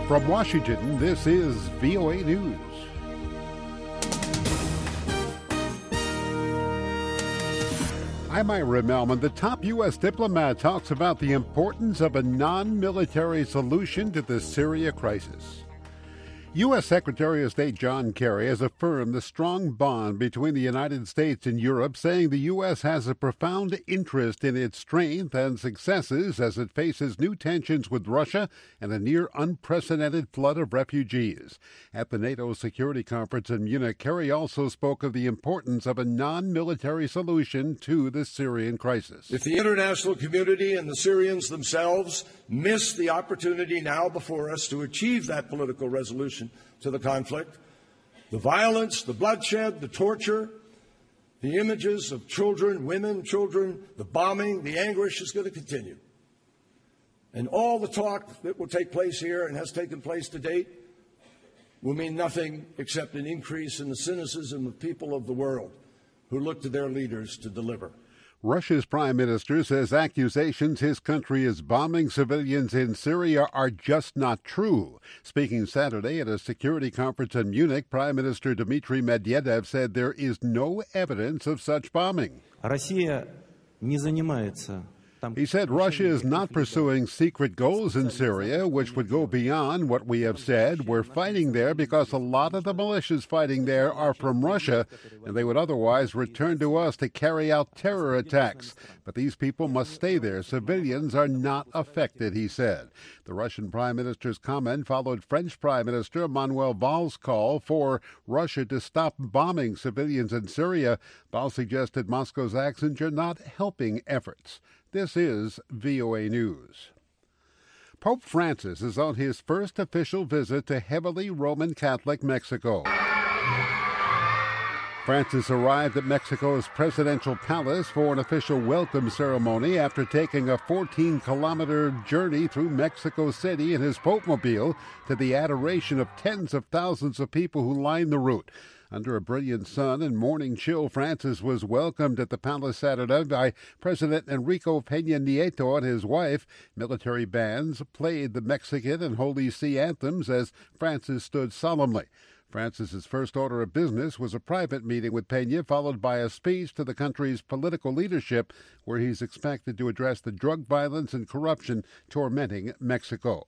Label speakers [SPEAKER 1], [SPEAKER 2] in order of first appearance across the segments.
[SPEAKER 1] From Washington, this is VOA News. I'm Ira Melman. The top U.S. diplomat talks about the importance of a non-military solution to the Syria crisis. U.S. Secretary of State John Kerry has affirmed the strong bond between the United States and Europe, saying the U.S. has a profound interest in its strength and successes as it faces new tensions with Russia and a near unprecedented flood of refugees. At the NATO Security Conference in Munich, Kerry also spoke of the importance of a non-military solution to the Syrian crisis.
[SPEAKER 2] If the international community and the Syrians themselves miss the opportunity now before us to achieve that political resolution to the conflict, the violence, the bloodshed, the torture, the images of children, women, children, the bombing, the anguish is going to continue. And all the talk that will take place here and has taken place to date will mean nothing except an increase in the cynicism of people of the world who look to their leaders to deliver.
[SPEAKER 1] Russia's prime minister says accusations his country is bombing civilians in Syria are just not true. Speaking Saturday at a security conference in Munich, Prime Minister Dmitry Medvedev said there is no evidence of such bombing. He said Russia is not pursuing secret goals in Syria, which would go beyond what we have said. We're fighting there because a lot of the militias fighting there are from Russia, and they would otherwise return to us to carry out terror attacks. But these people must stay there. Civilians are not affected, he said. The Russian Prime Minister's comment followed French Prime Minister Manuel Valls' call for Russia to stop bombing civilians in Syria. Valls suggested Moscow's actions are not helping efforts. This is VOA News. Pope Francis is on his first official visit to heavily Roman Catholic Mexico. Francis arrived at Mexico's presidential palace for an official welcome ceremony after taking a 14-kilometer journey through Mexico City in his Pope-mobile to the adoration of tens of thousands of people who lined the route. Under a brilliant sun and morning chill, Francis was welcomed at the palace Saturday by President Enrique Peña Nieto and his wife. Military bands played the Mexican and Holy See anthems as Francis stood solemnly. Francis's first order of business was a private meeting with Peña, followed by a speech to the country's political leadership, where he's expected to address the drug violence and corruption tormenting Mexico.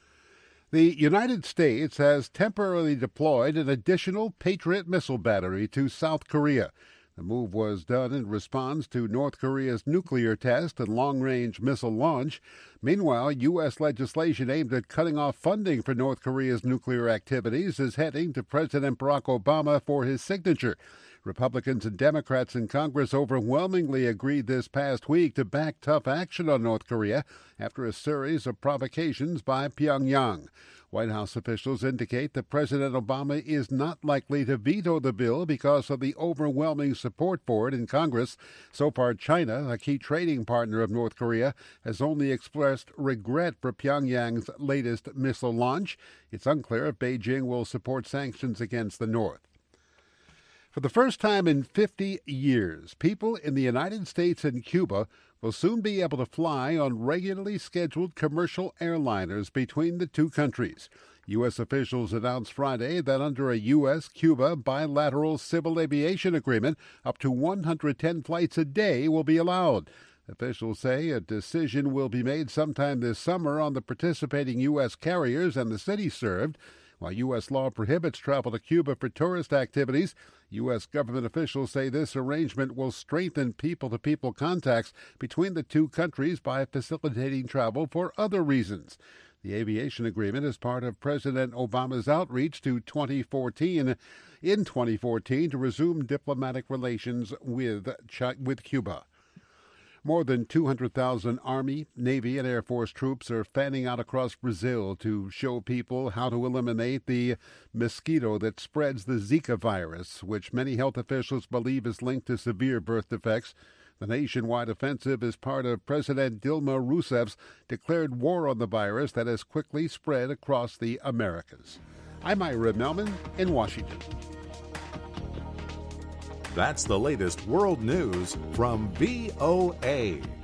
[SPEAKER 1] The United States has temporarily deployed an additional Patriot missile battery to South Korea. The move was done in response to North Korea's nuclear test and long-range missile launch. Meanwhile, U.S. legislation aimed at cutting off funding for North Korea's nuclear activities is heading to President Barack Obama for his signature. Republicans and Democrats in Congress overwhelmingly agreed this past week to back tough action on North Korea after a series of provocations by Pyongyang. White House officials indicate that President Obama is not likely to veto the bill because of the overwhelming support for it in Congress. So far, China, a key trading partner of North Korea, has only expressed regret for Pyongyang's latest missile launch. It's unclear if Beijing will support sanctions against the North. For the first time in 50 years, people in the United States and Cuba will soon be able to fly on regularly scheduled commercial airliners between the two countries. U.S. officials announced Friday that under a U.S.-Cuba bilateral civil aviation agreement, up to 110 flights a day will be allowed. Officials say a decision will be made sometime this summer on the participating U.S. carriers and the cities served. While U.S. law prohibits travel to Cuba for tourist activities, U.S. government officials say this arrangement will strengthen people-to-people contacts between the two countries by facilitating travel for other reasons. The aviation agreement is part of President Obama's outreach to 2014 to resume diplomatic relations with Cuba. More than 200,000 Army, Navy, and Air Force troops are fanning out across Brazil to show people how to eliminate the mosquito that spreads the Zika virus, which many health officials believe is linked to severe birth defects. The nationwide offensive is part of President Dilma Rousseff's declared war on the virus that has quickly spread across the Americas. I'm Ira Melman in Washington.
[SPEAKER 3] That's the latest world news from VOA.